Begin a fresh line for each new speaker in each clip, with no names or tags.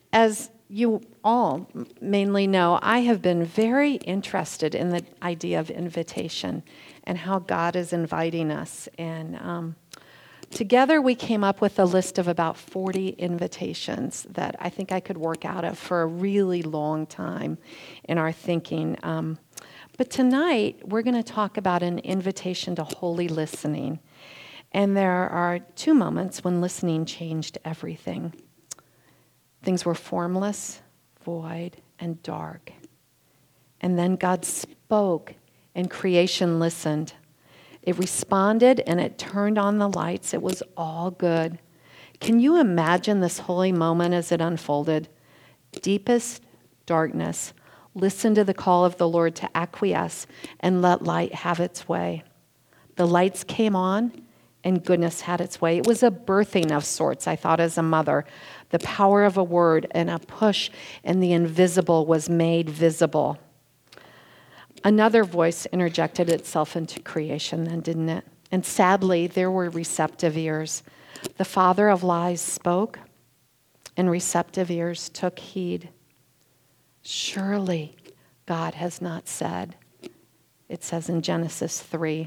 As you all mainly know, I have been very interested in the idea of invitation and how God is inviting us. And together we came up with a list of about 40 invitations that I think I could work out of for a really long time in our thinking. But tonight we're going to talk about an invitation to holy listening. And there are two moments when listening changed everything. Things were formless, void, and dark. And then God spoke, and creation listened. It responded, and it turned on the lights. It was all good. Can you imagine this holy moment as it unfolded? Deepest darkness. Listen to the call of the Lord to acquiesce and let light have its way. The lights came on, and goodness had its way. It was a birthing of sorts, I thought, as a mother. The power of a word and a push, and the invisible was made visible. Another voice interjected itself into creation then, didn't it? And sadly, there were receptive ears. The father of lies spoke, and receptive ears took heed. Surely God has not said, it says in Genesis 3.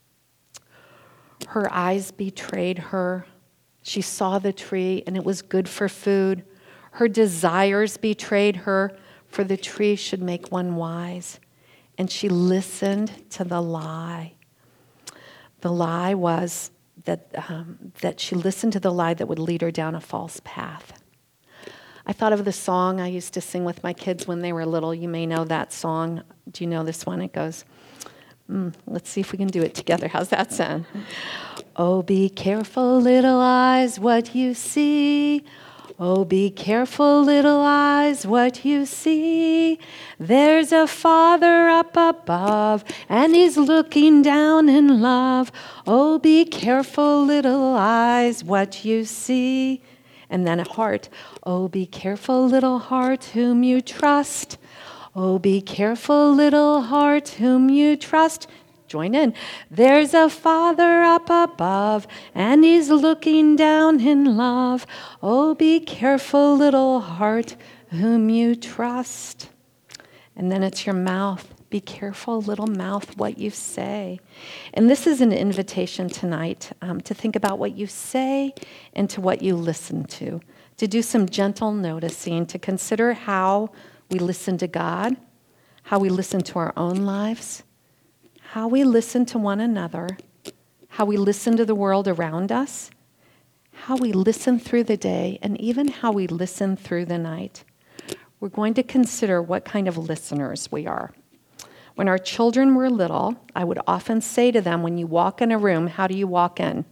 Her eyes betrayed her. She saw the tree, and it was good for food. Her desires betrayed her, for the tree should make one wise. And she listened to the lie. The lie was that she listened to the lie that would lead her down a false path. I thought of the song I used to sing with my kids when they were little. You may know that song. Do you know this one? It goes, let's see if we can do it together. How's that sound? Oh, be careful, little eyes, what you see. Oh, be careful, little eyes, what you see. There's a Father up above, and He's looking down in love. Oh, be careful, little eyes, what you see. And then a heart. Oh, be careful, little heart, whom you trust. Oh, be careful, little heart, whom you trust. Join in. There's a Father up above, and He's looking down in love. Oh, be careful, little heart, whom you trust. And then it's your mouth. Be careful, little mouth, what you say. And this is an invitation tonight to think about what you say and to what you listen to do some gentle noticing, to consider how we listen to God, how we listen to our own lives, how we listen to one another, how we listen to the world around us, how we listen through the day, and even how we listen through the night. We're going to consider what kind of listeners we are. When our children were little, I would often say to them, when you walk in a room, how do you walk in?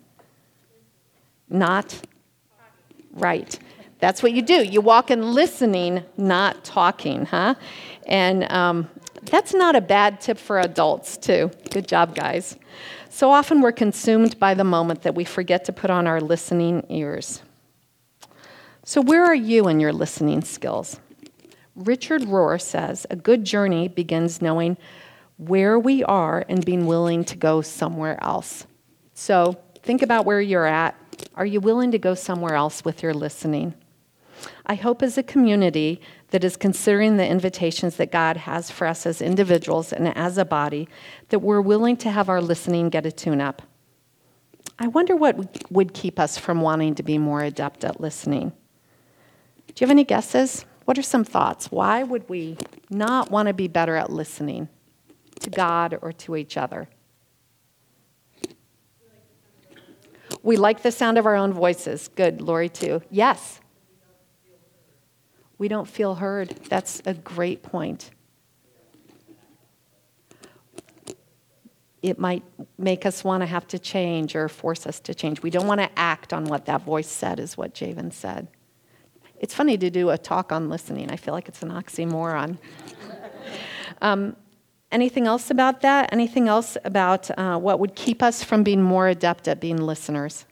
Not right. That's what you do. You walk in listening, not talking, huh? And that's not a bad tip for adults, too. Good job, guys. So often we're consumed by the moment that we forget to put on our listening ears. So where are you in your listening skills? Richard Rohr says, a good journey begins knowing where we are and being willing to go somewhere else. So think about where you're at. Are you willing to go somewhere else with your listening? I hope as a community that is considering the invitations that God has for us as individuals and as a body, that we're willing to have our listening get a tune-up. I wonder what would keep us from wanting to be more adept at listening. Do you have any guesses? What are some thoughts? Why would we not want to be better at listening to God or to each other? We like the sound of our own voices. Good, Lori, too. Yes. We don't feel heard. That's a great point. It might make us want to have to change or force us to change. We don't want to act on what that voice said, is what Javen said. It's funny to do a talk on listening. I feel like it's an oxymoron. Anything else about that? Anything else about what would keep us from being more adept at being listeners?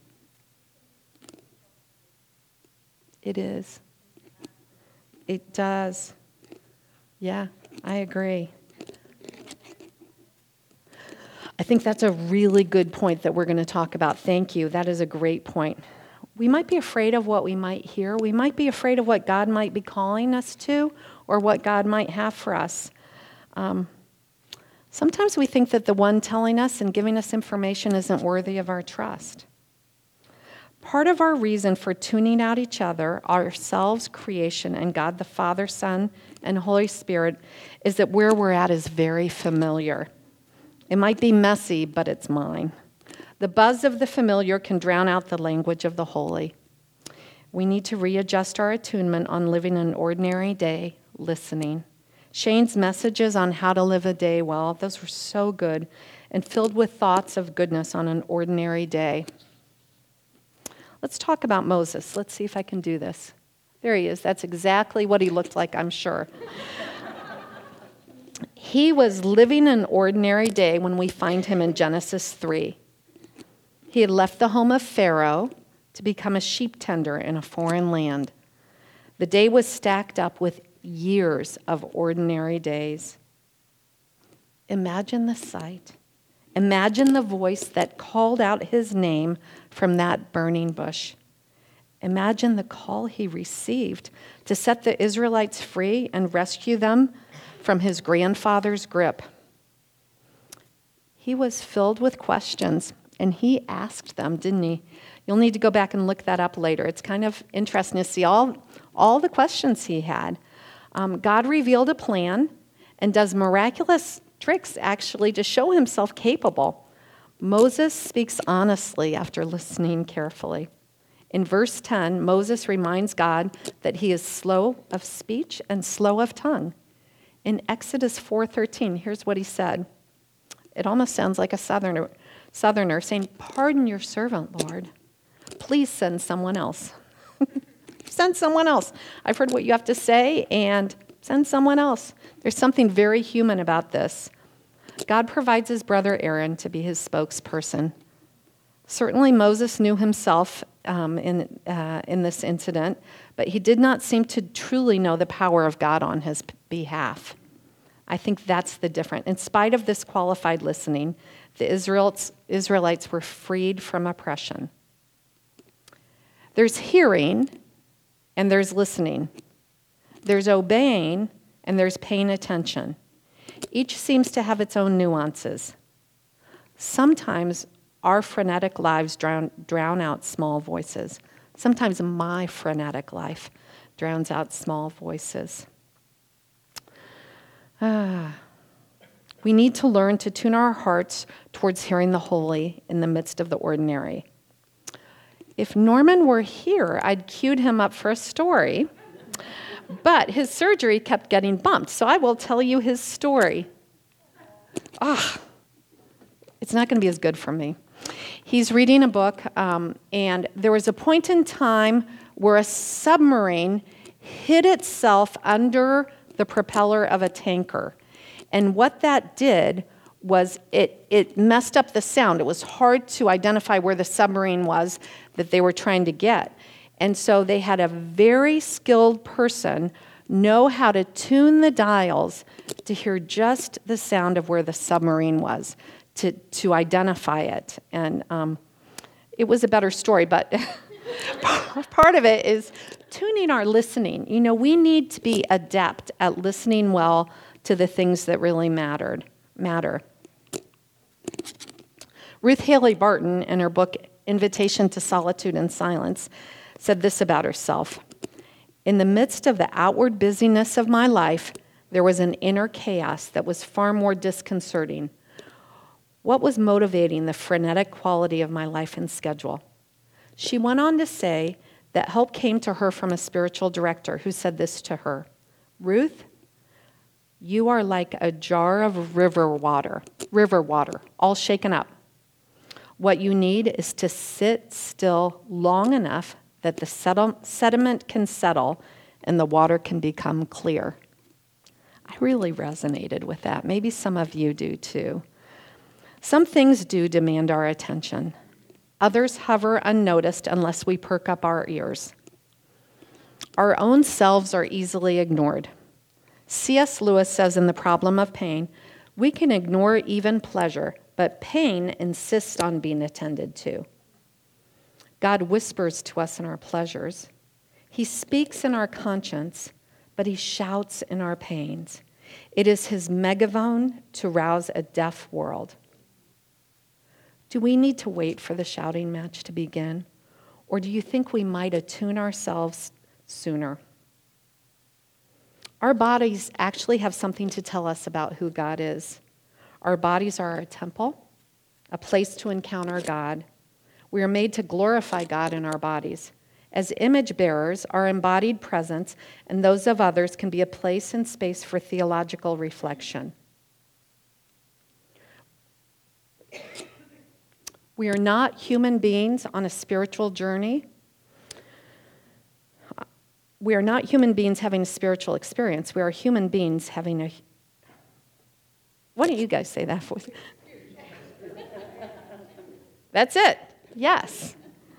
It is. It does. Yeah, I agree. I think that's a really good point that we're going to talk about. Thank you. That is a great point. we might be afraid of what we might hear. We might be afraid of what God might be calling us to or what God might have for us. Sometimes we think that the one telling us and giving us information isn't worthy of our trust. Part of our reason for tuning out each other, ourselves, creation, and God the Father, Son, and Holy Spirit is that where we're at is very familiar. It might be messy, but it's mine. The buzz of the familiar can drown out the language of the holy. We need to readjust our attunement on living an ordinary day, listening. Shane's messages on how to live a day well, those were so good and filled with thoughts of goodness on an ordinary day. Let's talk about Moses. Let's see if I can do this. There he is. That's exactly what he looked like, I'm sure. He was living an ordinary day when we find him in Genesis 3. He had left the home of Pharaoh to become a sheep tender in a foreign land. The day was stacked up with years of ordinary days. Imagine the sight. Imagine the voice that called out his name from that burning bush. Imagine the call he received to set the Israelites free and rescue them from his grandfather's grip. He was filled with questions, and he asked them, didn't he? You'll need to go back and look that up later. It's kind of interesting to see all the questions he had. God revealed a plan and does miraculous tricks actually to show himself capable. Moses speaks honestly after listening carefully. In verse 10, Moses reminds God that he is slow of speech and slow of tongue. In Exodus 4:13, here's what he said. It almost sounds like a southerner saying, "Pardon your servant, Lord. Please send someone else." Send someone else. I've heard what you have to say, and send someone else. There's something very human about this. God provides his brother Aaron to be his spokesperson. Certainly Moses knew himself in this incident, but he did not seem to truly know the power of God on his behalf. I think that's the difference. In spite of this qualified listening, the Israelites were freed from oppression. There's hearing and there's listening. There's obeying and there's paying attention. Each seems to have its own nuances. Sometimes our frenetic lives drown out small voices. Sometimes my frenetic life drowns out small voices. We need to learn to tune our hearts towards hearing the holy in the midst of the ordinary. If Norman were here, I'd queued him up for a story, but his surgery kept getting bumped, so I will tell you his story. It's not going to be as good for me. He's reading a book, and there was a point in time where a submarine hid itself under the propeller of a tanker. And what that did was it messed up the sound. It was hard to identify where the submarine was that they were trying to get. And so they had a very skilled person know how to tune the dials to hear just the sound of where the submarine was, to identify it. And it was a better story, but part of it is tuning our listening. You know, we need to be adept at listening well to the things that really matter. Ruth Haley Barton, in her book Invitation to Solitude and Silence, said this about herself. In the midst of the outward busyness of my life, there was an inner chaos that was far more disconcerting. What was motivating the frenetic quality of my life and schedule? She went on to say that help came to her from a spiritual director who said this to her. Ruth, you are like a jar of river water, all shaken up. What you need is to sit still long enough that the sediment can settle and the water can become clear. I really resonated with that. Maybe some of you do too. Some things do demand our attention. Others hover unnoticed unless we perk up our ears. Our own selves are easily ignored. C.S. Lewis says in The Problem of Pain, we can ignore even pleasure, but pain insists on being attended to. God whispers to us in our pleasures. He speaks in our conscience, but he shouts in our pains. It is his megaphone to rouse a deaf world. Do we need to wait for the shouting match to begin? Or do you think we might attune ourselves sooner? Our bodies actually have something to tell us about who God is. Our bodies are a temple, a place to encounter God. We are made to glorify God in our bodies. As image bearers, our embodied presence and those of others can be a place and space for theological reflection. We are not human beings on a spiritual journey. We are not human beings having a spiritual experience. We are human beings having a... Why don't you guys say that for me? That's it. Yes.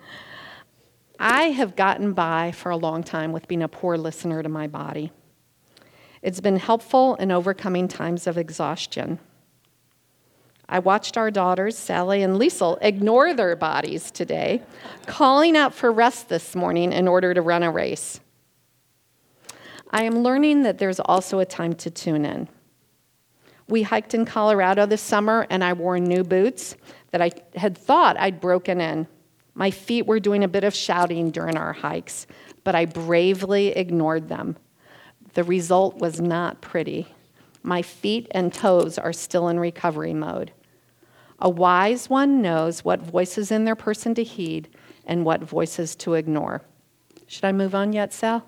I have gotten by for a long time with being a poor listener to my body. It's been helpful in overcoming times of exhaustion. I watched our daughters, Sally and Liesel, ignore their bodies today, calling out for rest this morning in order to run a race. I am learning that there's also a time to tune in. We hiked in Colorado this summer, and I wore new boots that I had thought I'd broken in. My feet were doing a bit of shouting during our hikes, but I bravely ignored them. The result was not pretty. My feet and toes are still in recovery mode. A wise one knows what voices in their person to heed and what voices to ignore. Should I move on yet, Sal?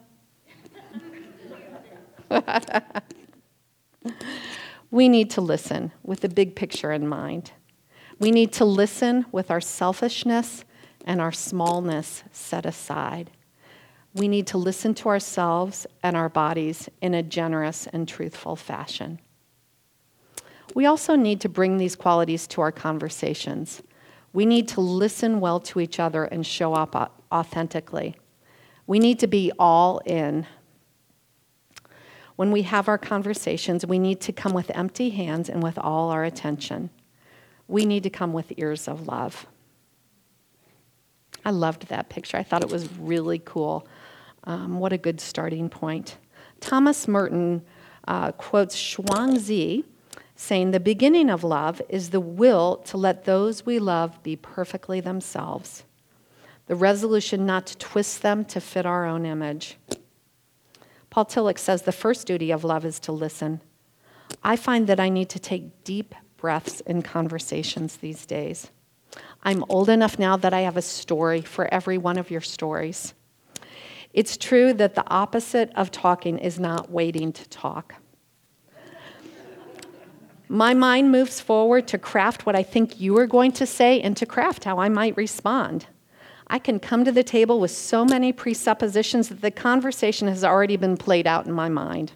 We need to listen with the big picture in mind. We need to listen with our selfishness and our smallness set aside. We need to listen to ourselves and our bodies in a generous and truthful fashion. We also need to bring these qualities to our conversations. We need to listen well to each other and show up authentically. We need to be all in. When we have our conversations, we need to come with empty hands and with all our attention. We need to come with ears of love. I loved that picture. I thought it was really cool. What a good starting point. Thomas Merton quotes Zhuangzi saying, "The beginning of love is the will to let those we love be perfectly themselves, the resolution not to twist them to fit our own image." Paul Tillich says the first duty of love is to listen. I find that I need to take deep breaths in conversations these days. I'm old enough now that I have a story for every one of your stories. It's true that the opposite of talking is not waiting to talk. My mind moves forward to craft what I think you are going to say and to craft how I might respond. I can come to the table with so many presuppositions that the conversation has already been played out in my mind.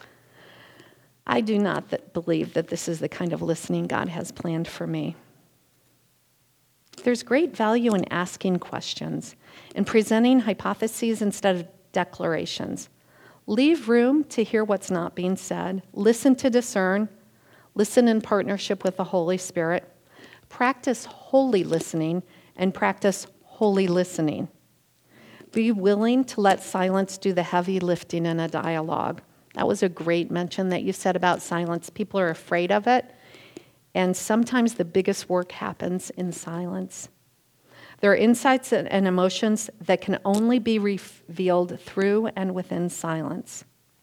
I do not believe that this is the kind of listening God has planned for me. There's great value in asking questions and presenting hypotheses instead of declarations. Leave room to hear what's not being said. Listen to discern. Listen in partnership with the Holy Spirit. Practice holy listening and practice holy listening. Be willing to let silence do the heavy lifting in a dialogue. That was a great mention that you said about silence. People are afraid of it, and sometimes the biggest work happens in silence. There are insights and emotions that can only be revealed through and within silence.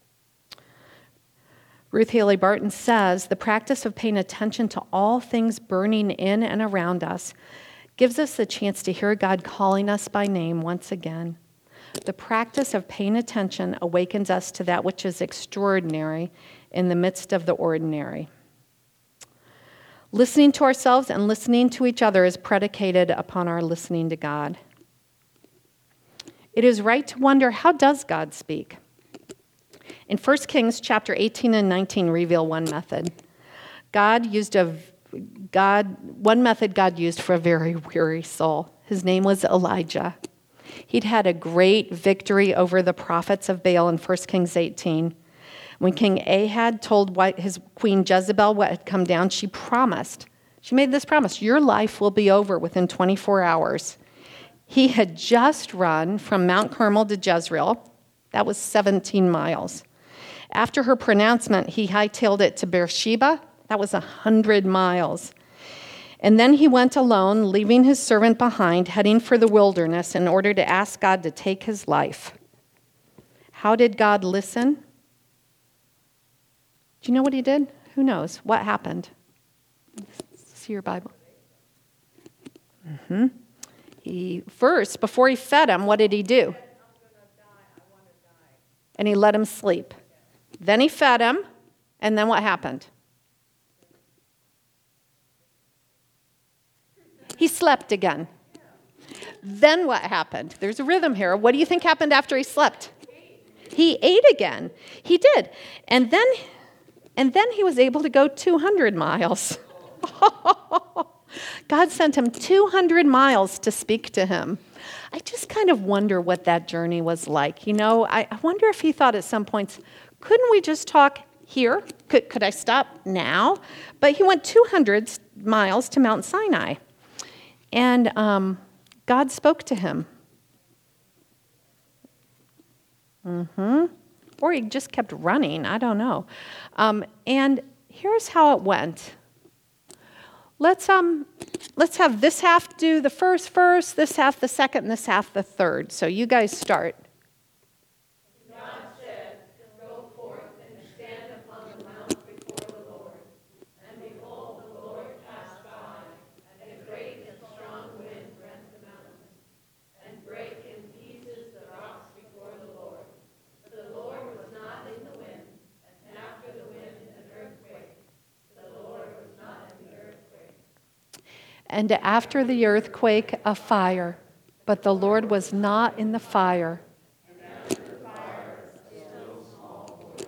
Ruth Haley Barton says, "The practice of paying attention to all things burning in and around us gives us the chance to hear God calling us by name once again. The practice of paying attention awakens us to that which is extraordinary in the midst of the ordinary." Listening to ourselves and listening to each other is predicated upon our listening to God. It is right to wonder, how does God speak? In 1 Kings chapter 18 and 19 reveal one method. One method God used for a very weary soul. His name was Elijah. He'd had a great victory over the prophets of Baal in 1 Kings 18. When King Ahab told his queen Jezebel what had come down, she made this promise, "Your life will be over within 24 hours. He had just run from Mount Carmel to Jezreel. That was 17 miles. After her pronouncement, he hightailed it to Beersheba. That was 100 miles. And then he went alone, leaving his servant behind, heading for the wilderness in order to ask God to take his life. How did God listen? Do you know what he did? Who knows? What happened? See your Bible. He first, before he fed him, what did he do? And he let him sleep. Then he fed him, and then what happened? He slept again. Then what happened? There's a rhythm here. What do you think happened after he slept? He ate again. He did. And then he was able to go 200 miles. God sent him 200 miles to speak to him. I just kind of wonder what that journey was like. You know, I wonder if he thought at some points, couldn't we just talk here? Could I stop now? But he went 200 miles to Mount Sinai. And God spoke to him. Or he just kept running. I don't know. And here's how it went. Let's have this half do the first verse, this half the second, and this half the third. So you guys start.
God said, "Go forth and stand upon the mount before the Lord. And behold, the Lord passed by, and a great and strong wind rent the mountains, and brake in pieces the rocks before the Lord. But the Lord was not in the wind, and after the wind an earthquake. The Lord was not in the earthquake.
And after the earthquake, a fire. But the Lord was not in the fire.
And after the fire, a still small voice.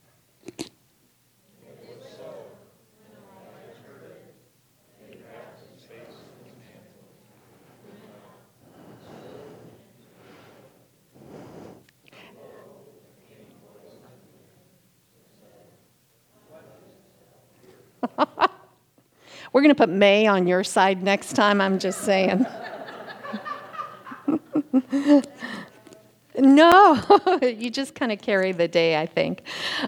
It was so, when Elijah heard it, that he wrapped his face in his mantle, and went out, and stood and lo, there came a voice unto him, and said, What doest thou fear?
We're going to put May on your side next time, I'm just saying. No, you just kind of carry the day, I think.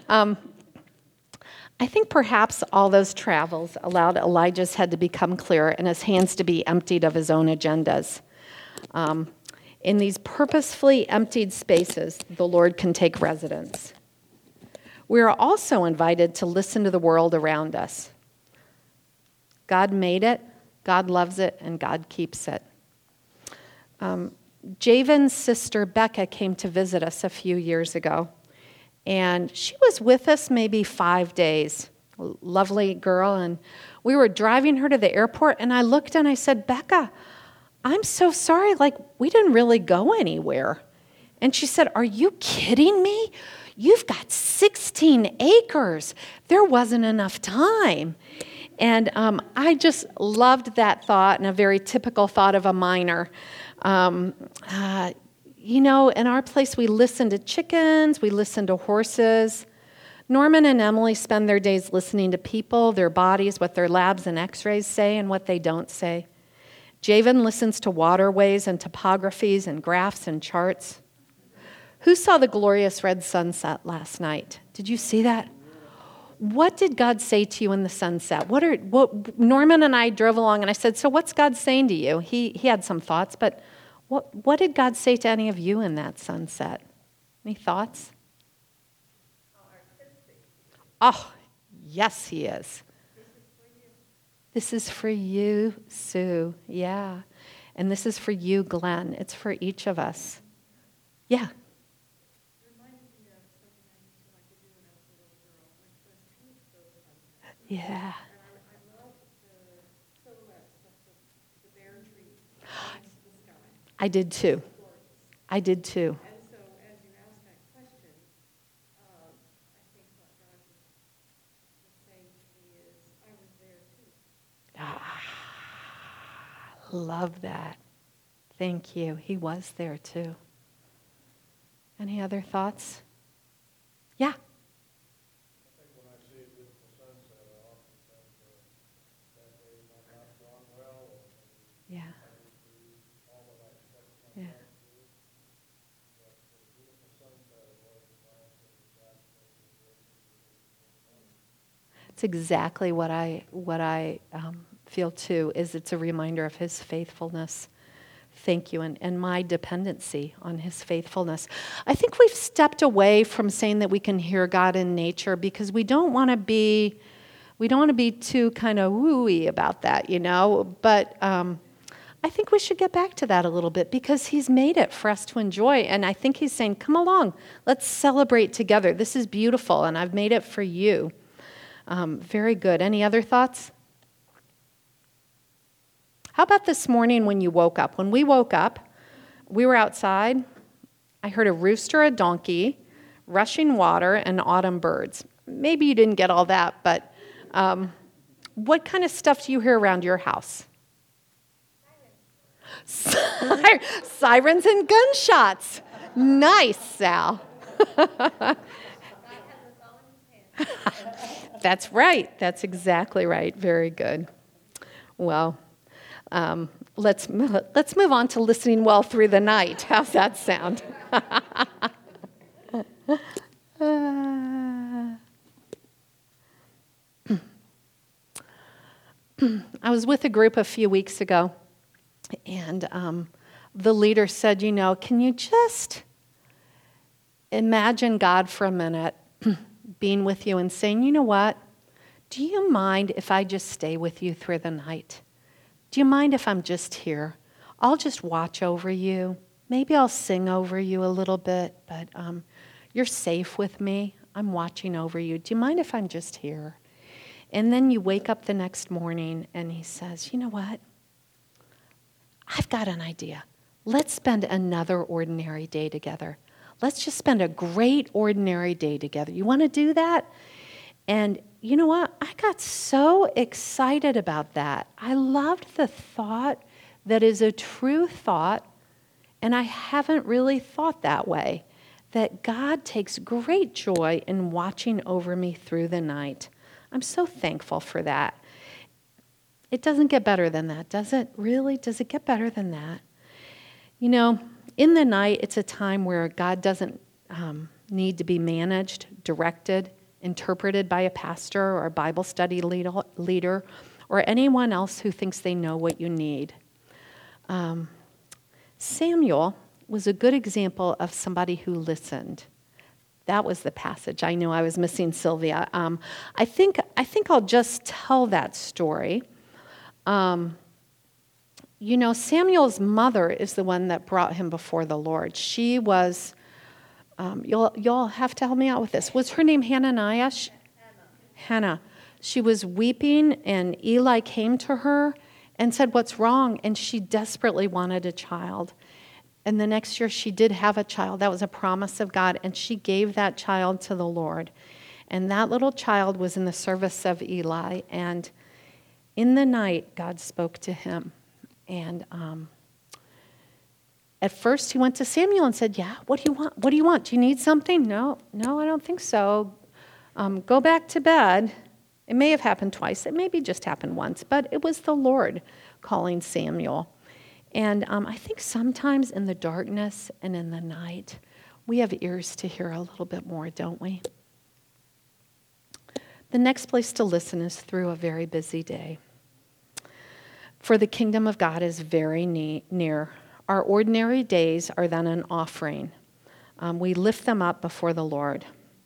I think perhaps all those travels allowed Elijah's head to become clear and his hands to be emptied of his own agendas. In these purposefully emptied spaces, the Lord can take residence. We are also invited to listen to the world around us. God made it, God loves it, and God keeps it. Javen's sister Becca came to visit us a few years ago, and she was with us maybe 5 days. Lovely girl, and we were driving her to the airport, and I looked and I said, Becca, I'm so sorry, we didn't really go anywhere. And she said, are you kidding me? You've got 16 acres. There wasn't enough time. And I just loved that thought, and a very typical thought of a miner. You know, in our place, we listen to chickens, we listen to horses. Norman and Emily spend their days listening to people, their bodies, what their labs and x-rays say, and what they don't say. Javen listens to waterways and topographies and graphs and charts. Who saw the glorious red sunset last night? Did you see that? What did God say to you in the sunset? What Norman and I drove along, and I said, so what's God saying to you? He had some thoughts, but what did God say to any of you in that sunset? Any thoughts? Oh, yes, he is. This is for you, Sue. Yeah. And this is for you, Glenn. It's for each of us. Yeah. Yeah.
And I love the silhouettes of the bare tree against the sky.
I did too.
Gorgeous.
I did too.
And so as you ask that question, I think what God was saying to me is, I was there too.
Love that. Thank you. He was there too. Any other thoughts? Yeah. Yeah. It's exactly what I feel too, is it's a reminder of his faithfulness. Thank you, and my dependency on his faithfulness. I think we've stepped away from saying that we can hear God in nature because we don't want to be too kind of wooey about that, But I think we should get back to that a little bit because he's made it for us to enjoy. And I think he's saying, come along, let's celebrate together. This is beautiful, and I've made it for you. Very good. Any other thoughts? How about this morning when you woke up? When we woke up, we were outside. I heard a rooster, a donkey, rushing water, and autumn birds. Maybe you didn't get all that, but what kind of stuff do you hear around your house? Sirens and gunshots. Nice, Sal. That's right. That's exactly right. Very good. Well, let's move on to listening well through the night. How's that sound? I was with a group a few weeks ago, and the leader said, can you just imagine God for a minute being with you and saying, you know what? Do you mind if I just stay with you through the night? Do you mind if I'm just here? I'll just watch over you. Maybe I'll sing over you a little bit, but you're safe with me. I'm watching over you. Do you mind if I'm just here? And then you wake up the next morning and he says, you know what? I've got an idea. Let's spend another ordinary day together. Let's just spend a great ordinary day together. You want to do that? And you know what? I got so excited about that. I loved the thought that is a true thought, and I haven't really thought that way, that God takes great joy in watching over me through the night. I'm so thankful for that. It doesn't get better than that, does it? Really? Does it get better than that? In the night, it's a time where God doesn't need to be managed, directed, interpreted by a pastor or a Bible study leader or anyone else who thinks they know what you need. Samuel was a good example of somebody who listened. That was the passage. I knew I was missing Sylvia. I think I'll just tell that story. Samuel's mother is the one that brought him before the Lord. She was, you'll have to help me out with this. Was her name Hananiah? Hannah. She was weeping, and Eli came to her and said, "What's wrong?" And she desperately wanted a child. And the next year she did have a child. That was a promise of God, and she gave that child to the Lord. And that little child was in the service of Eli, and in the night, God spoke to him. And at first he went to Samuel and said, "Yeah, what do you want? What do you want? Do you need something?" No, I don't think so. Go back to bed. It may have happened twice. It maybe just happened once, but it was the Lord calling Samuel. And I think sometimes in the darkness and in the night, we have ears to hear a little bit more, don't we? The next place to listen is through a very busy day. For the kingdom of God is very near. Our ordinary days are then an offering. We lift them up before the Lord.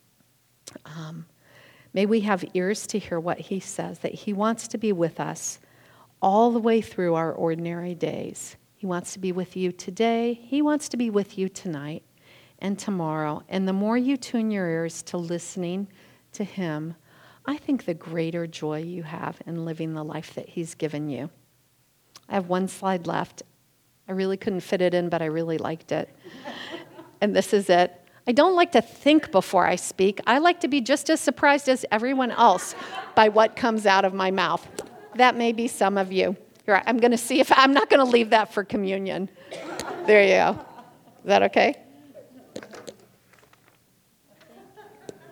May we have ears to hear what he says, that he wants to be with us all the way through our ordinary days. He wants to be with you today. He wants to be with you tonight and tomorrow. And the more you tune your ears to listening to him, I think the greater joy you have in living the life that he's given you. I have one slide left. I really couldn't fit it in, but I really liked it. And this is it. I don't like to think before I speak. I like to be just as surprised as everyone else by what comes out of my mouth. That may be some of you. I'm going to see if I'm not going to leave that for communion. There you go. Is that okay?